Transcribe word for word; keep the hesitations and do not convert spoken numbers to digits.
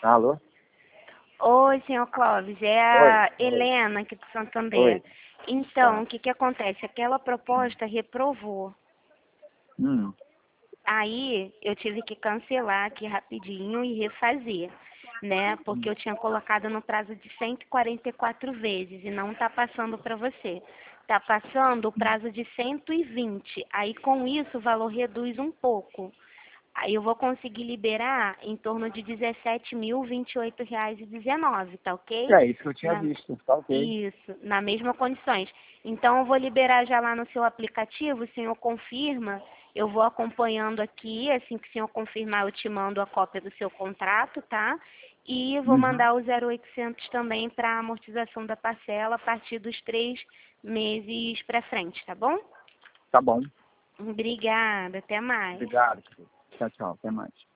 Alô? Oi, senhor Clóvis, é a Oi. Helena aqui do Santander. Oi. Então, Tá. o que que acontece? Aquela proposta reprovou. Hum. Aí, eu tive que cancelar aqui rapidinho e refazer, né? Porque eu tinha colocado no prazo de cento e quarenta e quatro vezes e não tá passando para você. Tá passando o prazo de cento e vinte. Aí, com isso, o valor reduz um pouco. Aí eu vou conseguir liberar em torno de dezessete mil e vinte e oito reais e dezenove, tá ok? É isso que eu tinha Na- visto, tá ok. Isso, na mesma condições. Então eu vou liberar já lá no seu aplicativo, o senhor confirma, eu vou acompanhando aqui, assim que o senhor confirmar eu te mando a cópia do seu contrato, tá? E vou Uhum. mandar o zero oitocentos também para amortização da parcela a partir dos três meses para frente, tá bom? Tá bom. Obrigada, até mais. Obrigado. Tchau, tchau. Até mais.